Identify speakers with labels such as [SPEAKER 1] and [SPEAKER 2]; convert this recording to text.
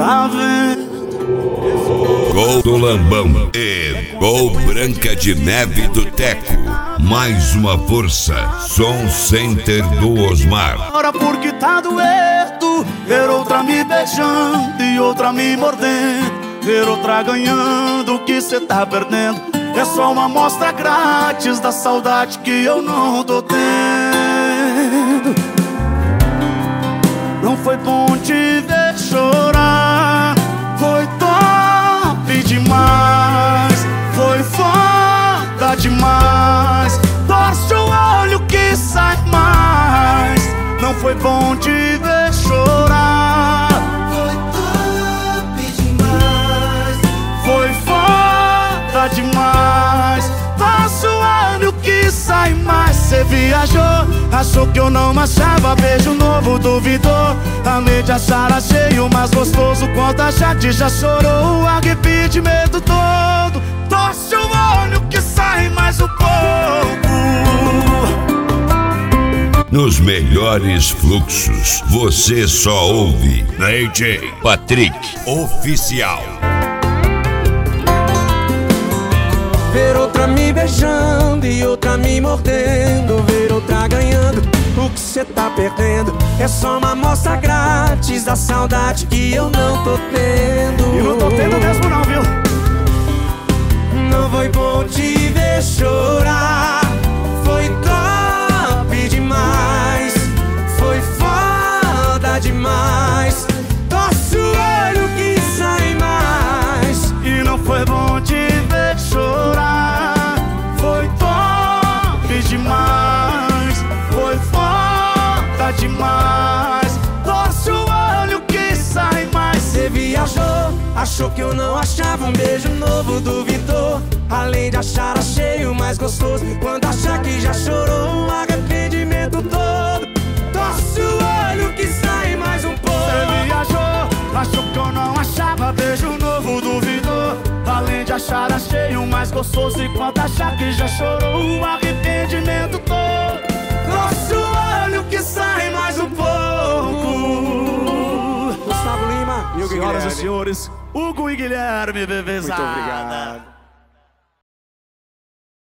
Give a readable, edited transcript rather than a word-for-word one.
[SPEAKER 1] tá vendo?
[SPEAKER 2] Gol do Lambão e gol Branca de Neve do Teco. Mais uma força. Som Center do Osmar.
[SPEAKER 1] Ora porque tá doendo ver outra me beijando e outra me mordendo, ver outra ganhando o que cê tá perdendo. É só uma amostra grátis da saudade que eu não tô tendo. Não foi bom te ver chorar, foi top demais, foi foda demais. Torce o olho que sai mais. Não foi bom te ver chorar,
[SPEAKER 3] foi top demais,
[SPEAKER 1] foi foda demais. Torce o olho que sai mais. Cê viajou, achou que eu não achava, beijo novo duvidou. A mente achar cheio, mais gostoso quanto a gente já chorou. O arrependimento todo, torce o olho que sai mais um pouco.
[SPEAKER 2] Nos melhores fluxos, você só ouve DJ Patrick Oficial.
[SPEAKER 4] Ver outra me beijando e outra me mordendo, ver outra ganhando o que cê tá perdendo. É só uma amostra grátis da saudade que eu não tô tendo.
[SPEAKER 1] E não tô tendo mesmo não, viu?
[SPEAKER 4] Não foi bom te ver chorar, foi top demais, foi foda demais. Torce o olho que sai mais.
[SPEAKER 1] E não foi bom te ver chorar, foi top demais, foi foda demais. Torce o olho que sai mais.
[SPEAKER 4] Cê viajou, achou que eu não achava, um beijo novo duvidou. Além de achar cheio, mais gostoso quando achar que já chorou. O arrependimento todo, torce o olho que sai mais um pouco.
[SPEAKER 1] Cê viajou, achou que eu não achava, beijo novo duvidou. Além de achar cheio, mais gostoso enquanto achar que já chorou. O arrependimento todo,
[SPEAKER 4] torce o olho que sai mais um pouco.
[SPEAKER 1] Gustavo Lima,
[SPEAKER 4] e o
[SPEAKER 1] senhoras
[SPEAKER 4] Guilherme.
[SPEAKER 1] e senhores, Hugo e Guilherme, bebezada.
[SPEAKER 4] Muito obrigado.